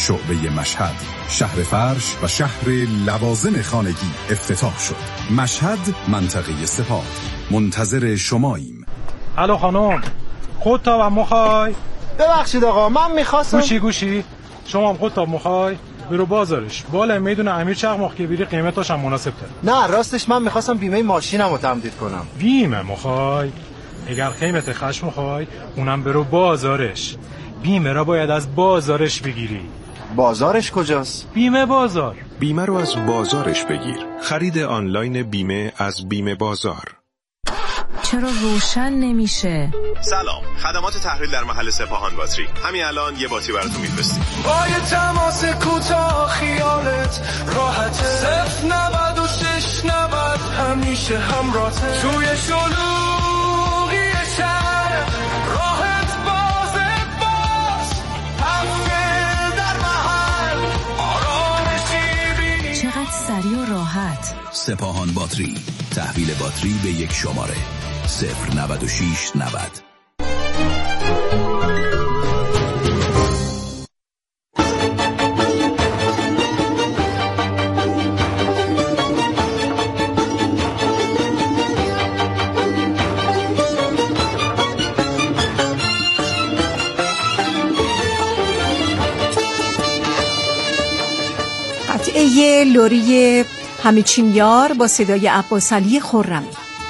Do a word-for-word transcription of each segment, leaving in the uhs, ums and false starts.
شعبه مشهد، شهر فرش و شهر لوازم خانگی افتتاح شد. مشهد، منطقه سپاه. منتظر شماییم. الو خانم، خودتاب هم مخوای؟ ببخشید آقا، من میخواستم. گوشی گوشی شما هم خودتاب مخوای؟ برو بازارش، بالا میدون امیر چقماق که بیری قیمتاش هم مناسب تر. نه راستش من میخواستم بیمه ماشینم رو تمدید کنم. بیمه مخوای؟ اگر قیمت خشم مخوای اونم برو بازارش. بیمه را باید از بازارش بگیری. بازارش کجاست؟ بیمه بازار. بیمه رو از بازارش بگیر. خرید آنلاین بیمه از بیمه بازار. چرا روشن نمیشه؟ سلام، خدمات تحویل در محل سپاهان باتری. همین الان یه باتری براتون میفرستیم. با یه تماس کوتاه خیالت راحته. صفر نود و شش نود همیشه همراهته. توی شلوغی شهر راحت بازه باز. هفته در محل آرامشی بینی. چقدر سریع و راحت. سپاهان باتری، تحویل باتری به یک شماره صفر نود و شش نود. قطعه لوری همه چین یار با صدای عباس علی خرمی.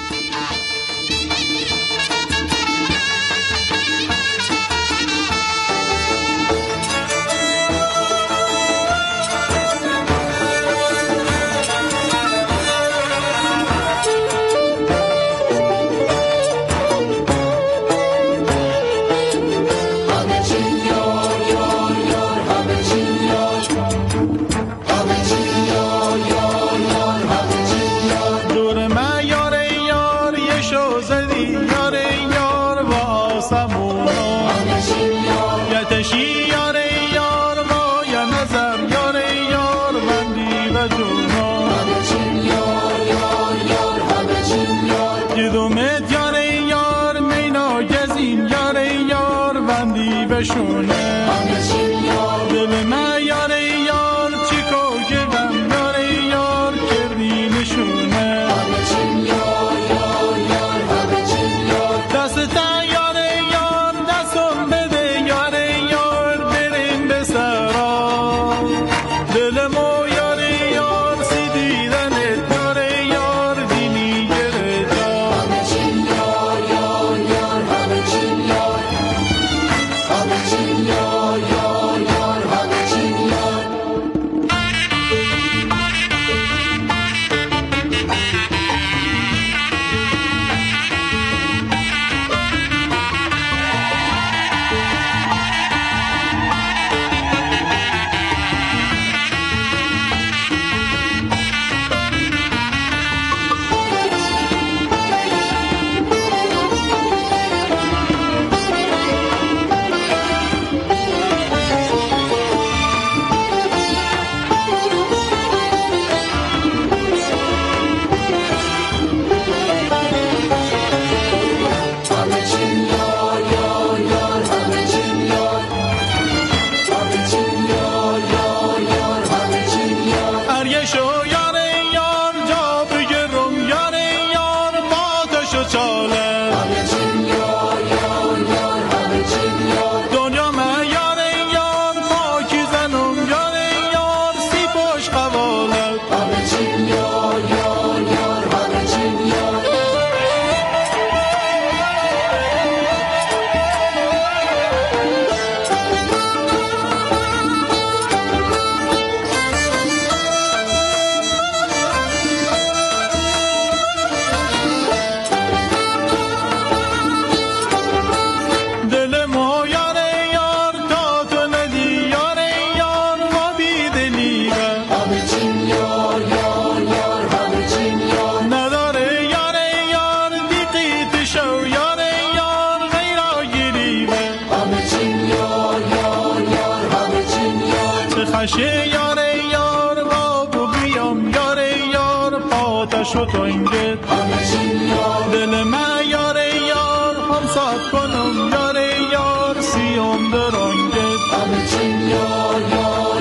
باشه یار یار بابو بیام یار یار پاتشو تو اینگه دل من یار یار هم سات کنم یار یار سیم درانگه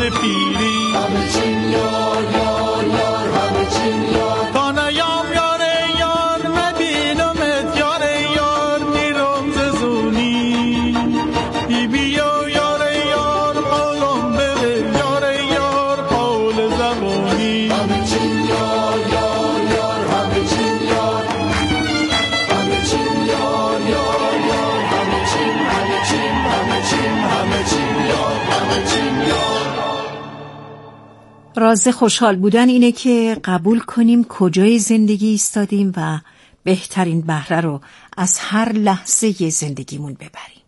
پیری همه چیم یار یار یار همه چیم یار تا نیام یار یار نبینمت یار یار میرم ززونی بی بیو یار یار پالم بده یار یار پال زبونی همه چیم یار یار یار همه چیم یار همه چیم یار یار یار همه چیم همه چیم همه چیم همه چیم یار همه چیم یار. راز خوشحال بودن اینه که قبول کنیم کجای زندگی ایستادیم و بهترین بهره رو از هر لحظه زندگیمون ببریم.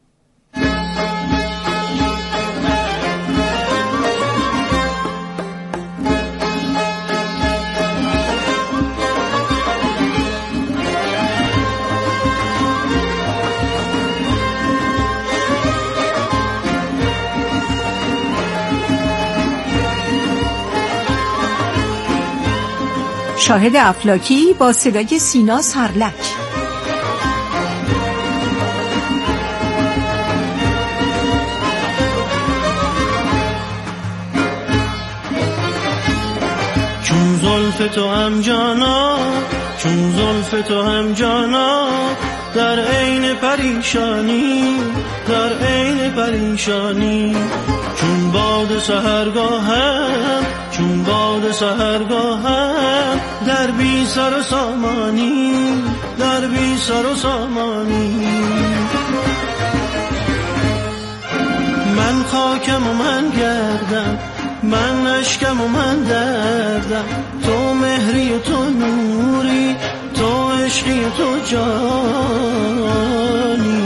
شاهد افلاکی با صدای سینا سرلک. چون زلف تو هم جانا چون زلف تو هم جانا در عین پریشانی در عین پریشانی چون باد سحرگاهم چون باد سحرگاهم در بی سر و سامانی در بی سر و سامانی من خاکم و من گردم من اشکم و من دردم تو مهری و تو نوری تو عشقی و تو جانی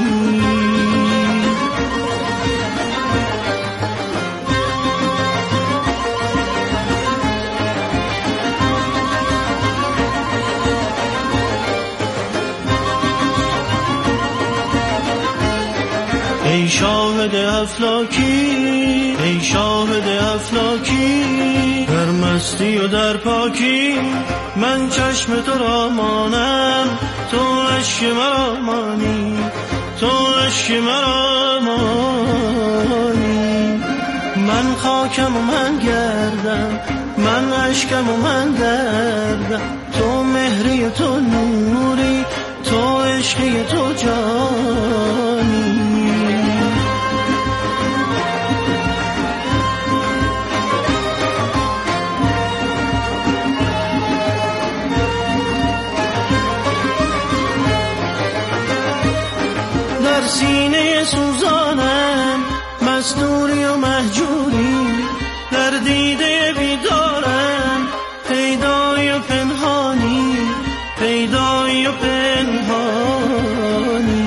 ای شاهد افلاکی ای شاهد افلاکی در مستی و در پاکی من چشم تو را مانم تو عشق مرا مانی تو عشق مرا مانی من خاکم و من گردم من اشکم و من دردم تو مهری و تو نوری تو عشقی و تو جانی در سینه سوزانم مستوری و مهجوری در دیده بیدارم پیدایی و پنهانی پیدایی و پنهانی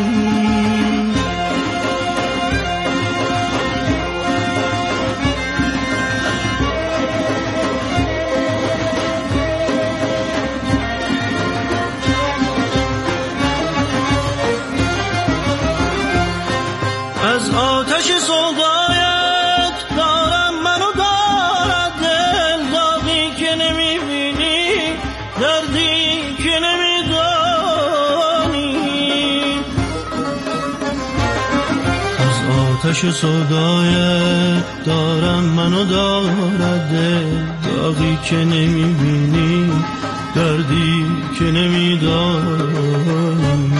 از آتش سودایت دارم منو دارد دل داغی که نمیبینی دردی که نمیدانی از آتش سودایت دارم منو دارد دل داغی که نمیبینی دردی که نمیدانی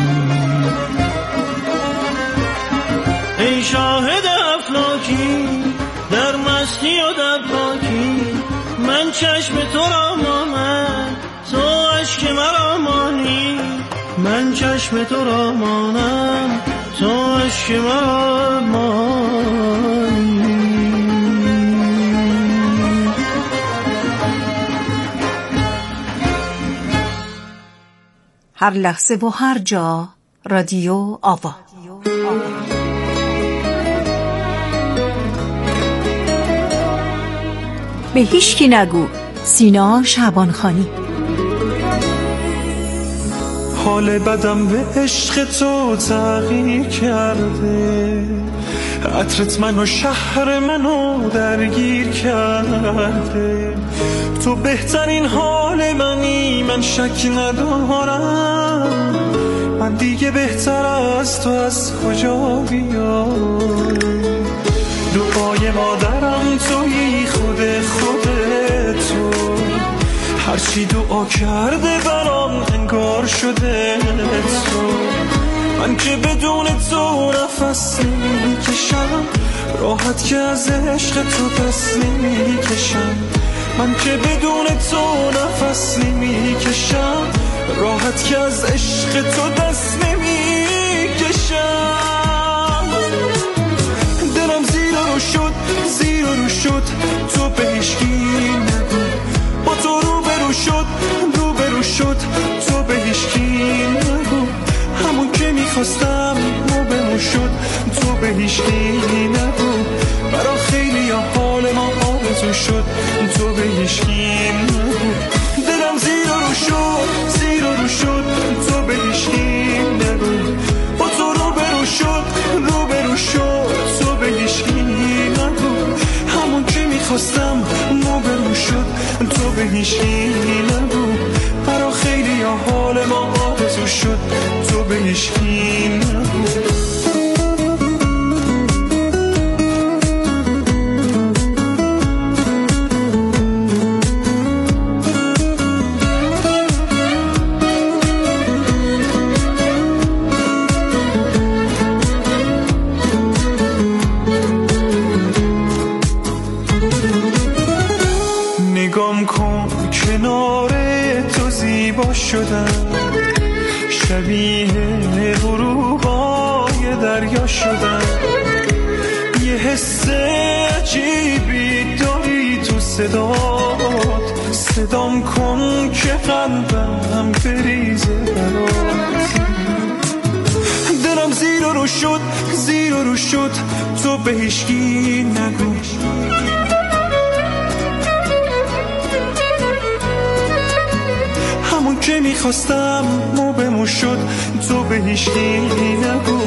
ای شاهد افلاکی در مستی و در پاکی من چشم تو را مانم تو عشق مرا مانی من چشم تو را مانم تو عشق مرا مانی هر لحظه و هر جا رادیو آوا. به هیچ کی نگو. سینا شعبانخانی. حال بدم به عشق تو تغییر کرده، عطرت منو شهر منو درگیر کرده. تو بهترین حال منی، من شک ندارم. من دیگه بهتر از تو از کجا بیام؟ دعای مادرم تویی، چی دعا کرده برام انگار شده تو. من که بدون تو نفس نمیکشم، راحت که از عشق تو دست نمیکشم. من که بدون تو نفس نمیکشم، راحت که از عشق تو دست نمیکشم. دلم زیر رو شد زیر رو شد تو به هیچکی نگو. با تو رو برو شد رو برو شد تو به هیچکی نگو. همون که میخواستم رو بمون شد تو به هیچکی نگو. برا خیلی ها حال ما آرزو شد تو به هیچکی نگو. دلم زیر رو شد زیر رو شد تو به هیچکی نگو. با تو رو برو شد رو برو شد تو به هیچکی نگو. همون که میخواستم رو بمون شد تو به هیچکی نگو. برا خیلی ها حال ما آرزو شد تو به هیچکی نگو. نگام کن کنار تو زیبا شدم، شبیه غروبای دریا شدم. یه حس عجیبی داری تو صدات، صدام کن که قلبم بریزه برات. دلم زیر رو شد زیر رو شد تو به هیچکی نگو. همون که میخواستم مو بمون شد تو به هیچکی نگو.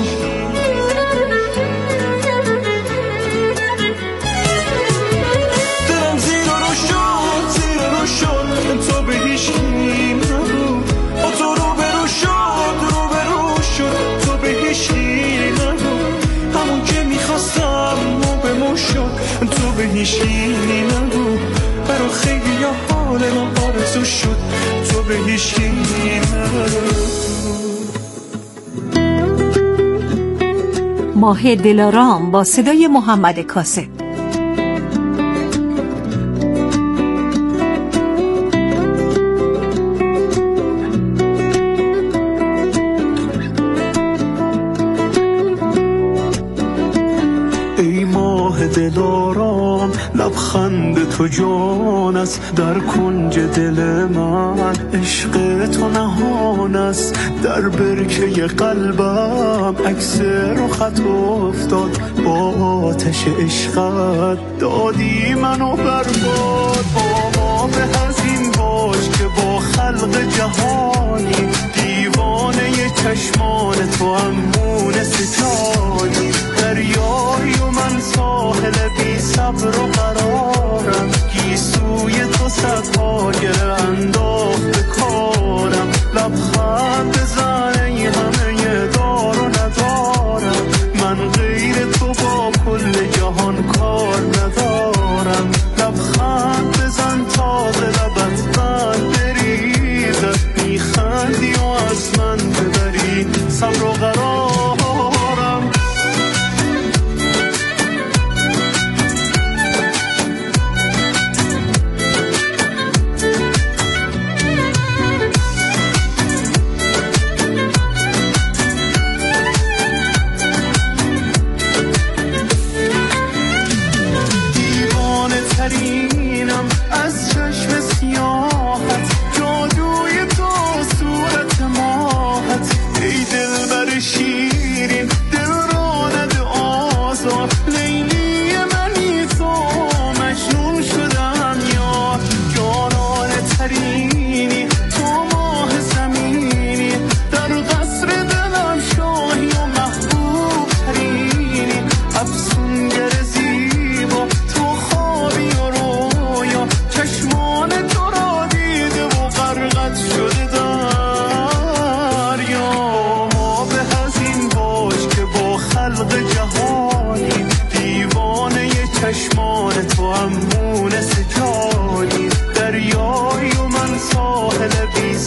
دلم زیر رو شد زیر رو شد تو به هیچکی نگو. با تو رو برو شد رو برو شد تو به هیچکی نگو. همون که میخواستم مو بمون شد تو به هیچکی نگو. برا خیلی ها حال ما آرزو شد تو به هیچکی نگو. ماه دلارام با صدای محمد کاسب. ای ماه دلارام لبخند تو جان است در کنج دل من. عشق تو نهان است در برکه قلبم. عکس رخت افتاد با آتش عشقت، دادی منو برباد. آقا به هزین باش که با خلق جهانی، دیوانه چشمان تو امون ستانی. دریایی و من ساحل بی صبر و قرارم، گیسوی تو صدها گره انداخت به کارم. لبخند بزن ای همه دار و ندارم، من غیر تو با کل جهان کار ندارم. لبخند بزن تا ز لبت بند بریزد، میخندی و از من ببری صبر و قرارم.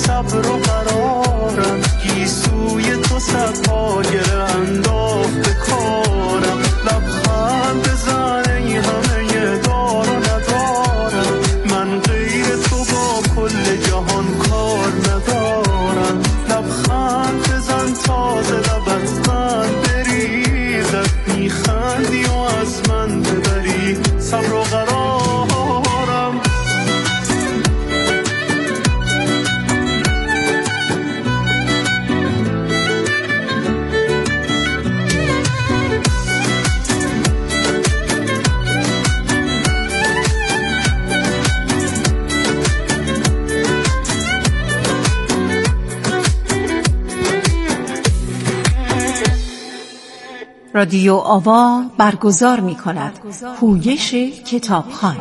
صبر و قرارم، گیسوی تو صدپاگره انداخته کارم، لبخند بزن ای همه دار و ندارم، من غیر تو با کل جهان کار ندارم، لبخند بزن تازه لبت من بریزد، میخندی و از من ببری صبر و قرارم. رادیو آوا برگزار می کند پویش کتابخوان.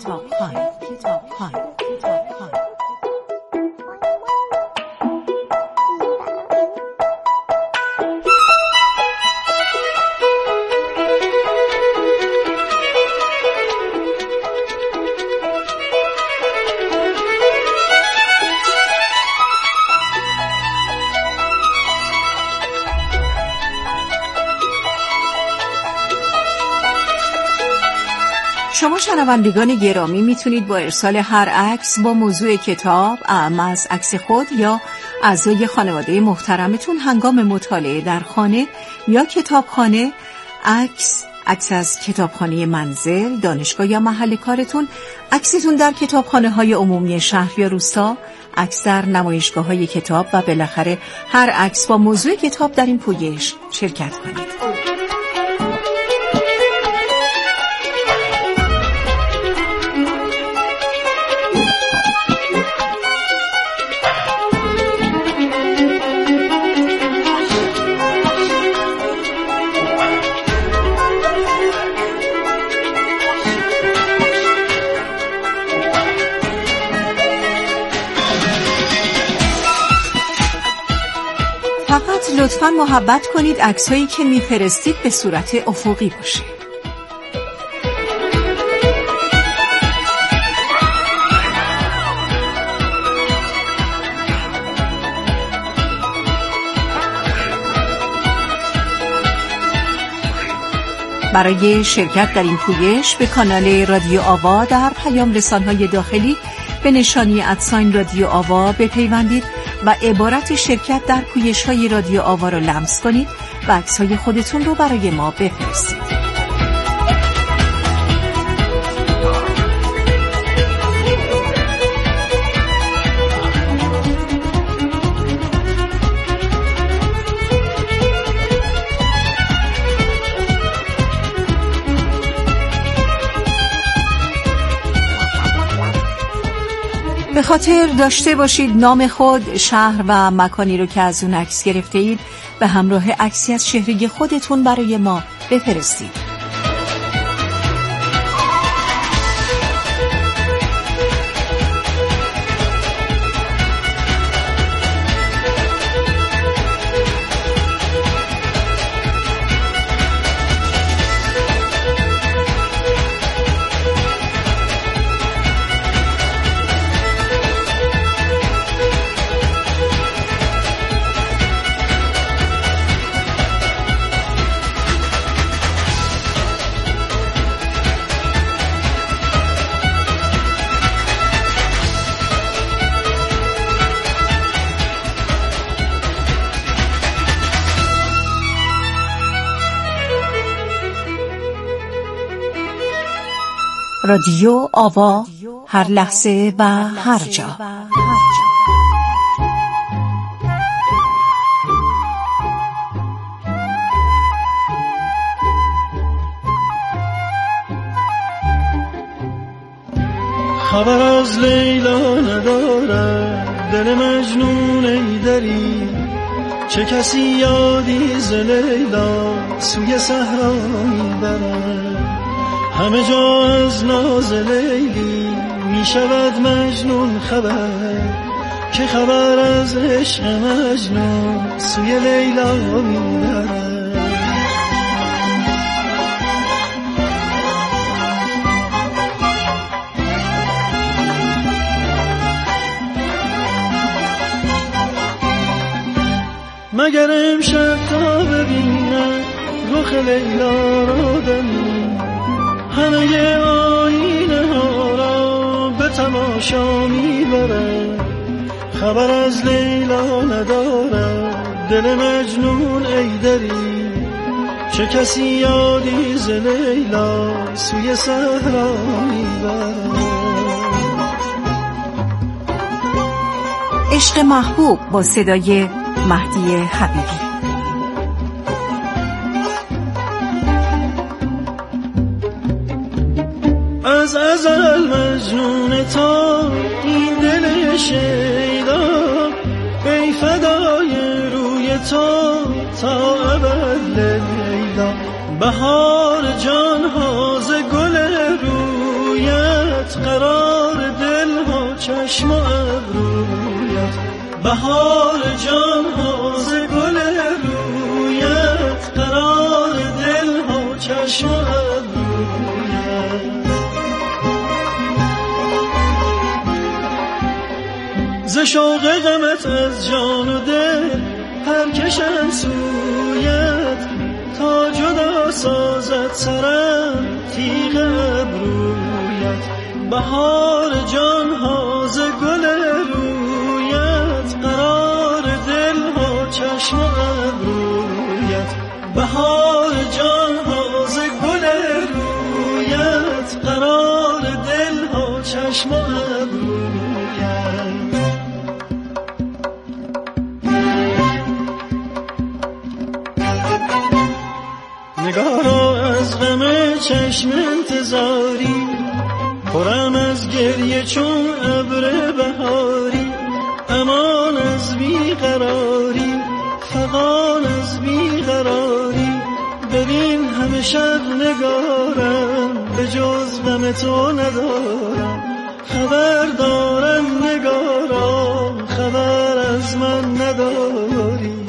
شما شنوندگان گرامی میتونید با ارسال هر عکس با موضوع کتاب، اعم از عکس خود یا اعضای خانواده محترمتون هنگام مطالعه در خانه یا کتابخانه، عکس عکس از کتابخانه منزل، دانشگاه یا محل کارتون، عکستون در کتابخانه های عمومی شهر یا روستا، عکس در نمایشگاه های کتاب و بالاخره هر عکس با موضوع کتاب در این پویش شرکت کنید. فقط لطفاً محبت کنید عکس‌هایی که می‌فرستید به صورت افقی باشه. برای شرکت در این پویش به کانال رادیو آوا در پیام رسان‌های داخلی به نشانی ادساین رادیو آوا بپیوندید و عبارت شرکت در پویش‌های رادیو آوا را لمس کنید و عکس‌های خودتون رو برای ما بفرستید. به خاطر داشته باشید نام خود، شهر و مکانی رو که از اون عکس گرفته اید به همراه عکسی از چهره خودتون برای ما بفرستید. رادیو آوا، هر لحظه و هر جا. خبر از لیلا ندارد دل مجنون ای دری، چه کسی یادی ز لیلا سوی صحرا میبرد، همه جا از ناز لیلی می شود مجنون خبر، که خبر از عشق مجنون سوی لیلا می برد. اگر امشب تا ببینم رخ لیلا را دمی، همه آینه ها را به تماشا میبرم، خبر از لیلا ندارم دل مجنون ای دری، چه کسی یادی ز لیلا سوی صحرا میبرم. عشق محبوب با صدای مهدی حبیبی. از ازل مجنون تا این دل شیدا، ای فدای روی تو تا ابد لیلا، بهار جان ها ز گل رویت، قرار دل ها چشم و ابرویت، بهار جان ها ز گل رویت، قرار دل ها چشم و ابرویت. ز شوق غمت از جان و دل هر کشم سویت، تا جدا سازد سرم تیغ ابرویت، بهار جان ها ز گل رویت، قرار دل ها چشم و ابرویت، بهار جان ها ز گل رویت، قرار دل ها چشم و ابرویت. نگارا از غم چشم انتظاری، پرم از گریه چون ابر بهاری، امان از بیقراری، فغان از بیقراری، ببین همه شب نگارم به جز غم تو ندارم، خبر دارم نگارا خبر از من نداری.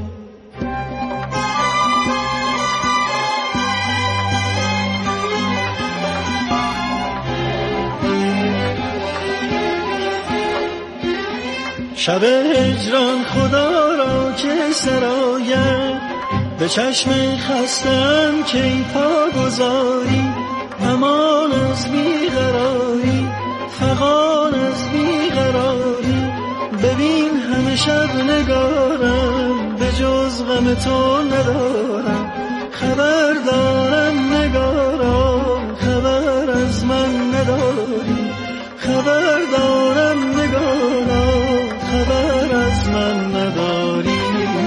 شب هجران خدا را که سرایم، به چشم خستم که پا گذاری، امان از بیقراری، فغان از بیقراری، ببین همه شب نگارم به جز غم تو ندارم، خبر دارم نگارا خبر از من نداری، خبر دارم نگارا خبر از من نداری.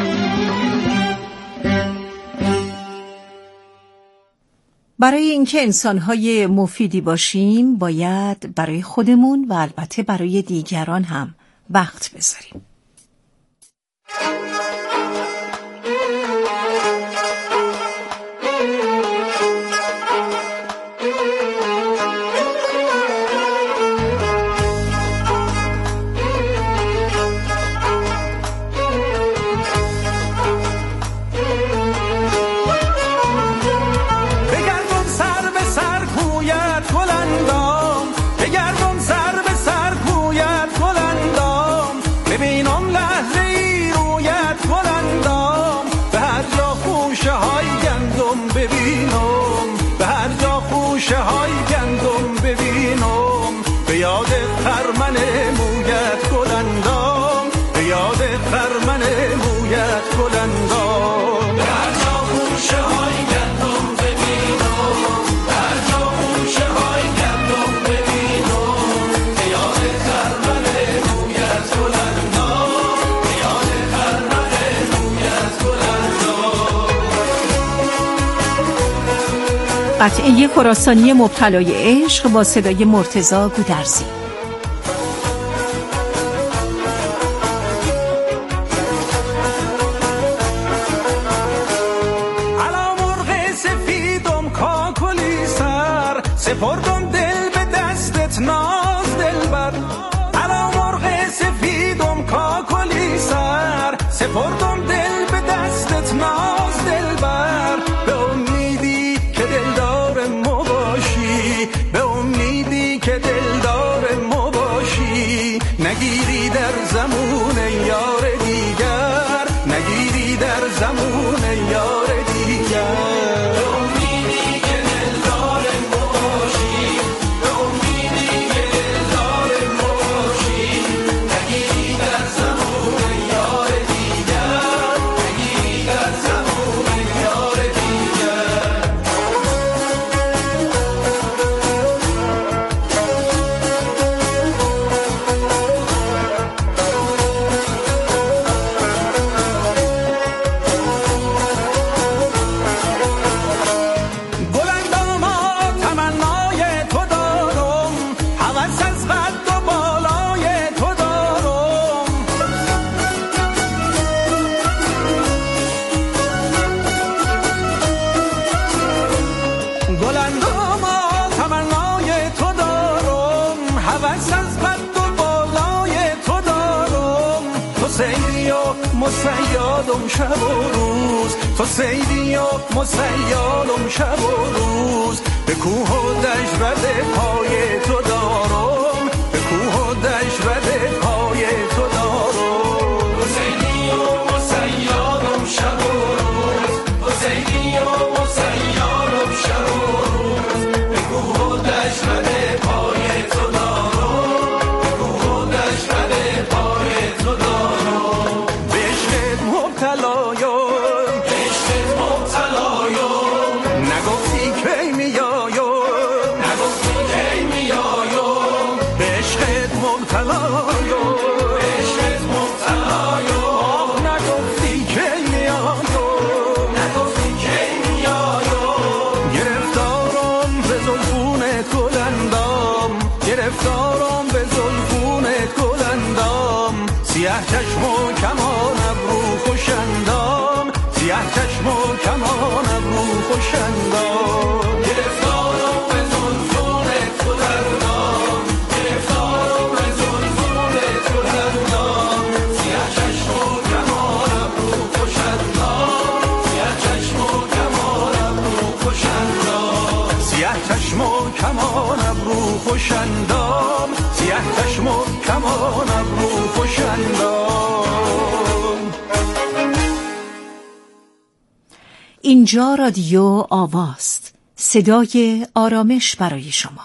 برای اینکه انسان‌های مفیدی باشیم باید برای خودمون و البته برای دیگران هم وقت بذاریم. قطعه خراسانی مبتلای عشق با صدای مرتضی گودرزی. علا مرغ سفیدم کاکلی سر، سپردم دل به دستت ناز دلبر، علا مرغ سفیدم کاکلی سر، سپردم دل به دستت ناز دلبر، به امیدی که دلدار ما باشی، به امیدی که دلدار ما باشی، نگیری در زمون یار دیگر، نگیری هوس از قد و بالای تو دارم، تو سیدی و مسیادم شب و روز، تو سیدی و مسیادم شب و روز. به کوه و دشت رد پای تو دارم، به کوه و دشت رد پای تو دارم. تو سیدی و مسیادم شب و روز، تو سیدی و مسیادم شب و روز. به کوه و دشت رد پای تو دارم، به کوه و دشت رد پای تو دارم. به عشقت مبتلایم، به عشقت مبتلایم، نگفتی کی میایم، نگفتی کی میایم. به عشقت مبتلایم، به عشقت مبتلایم، نگفتی کی میایم، نگفتی کی میایم. گرفتارم به زلفونت گلندام، گرفتارم به زلفونت گلندام. سیاه چشم و کمان ابرو خوشندام، سیاه چشم و کمان ابرو خوشندام. گرفتارم به زلفونت گلندام، گرفتارم به زلفونت گلندام. سیاه چشم و کمان ابرو خوشندام، سیاه چشم و کمان ابرو خوشندام. سیاه چشم و کمان ابرو خوشندام، سیاه چشم و کمان ابرو خوشندام. اینجا رادیو آواست، صدای آرامش برای شما.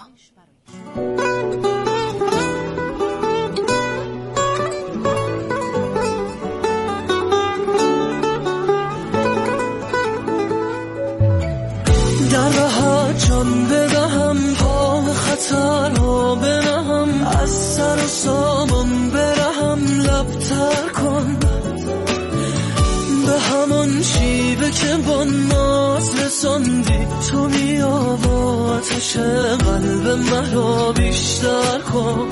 در راحت جان بدهم، پا به خطر ها بنهم، از سر و سامان برهم، لبتر کن به همان شیبه که با ناز رساندی. تو بیا با آتش قلب مرا بیشتر کن.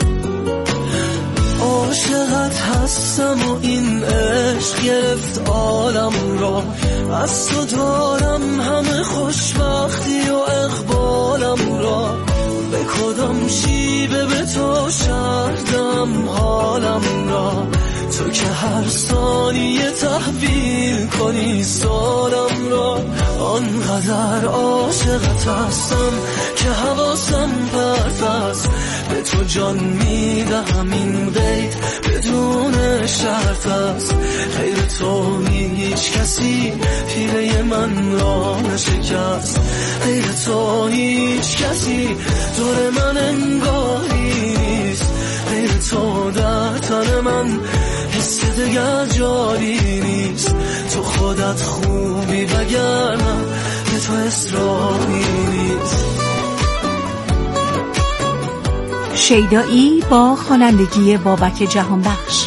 عاشقت هستم و این عشق گرفت عالم را، از تو دارم همه خوشبختی و اقبالم را. به کدام شیبه به تو شردم حالم را، تو که هر ثانیه تحویل کنی سالم را. آنقدر عاشقت هستم که حواسم پرت است، به تو جان میدهم این بیت بدون شرط است. غیر تو هیچ کسی پیله من را نشکست، غیر تو هیچ کسی دور من انگاری نیست. غیر تو در تن من حس دگر جاری نیست. تو خودت خوبی وگرنه به تو اصراری نیست. شیدایی با خوانندگی بابک جهانبخش.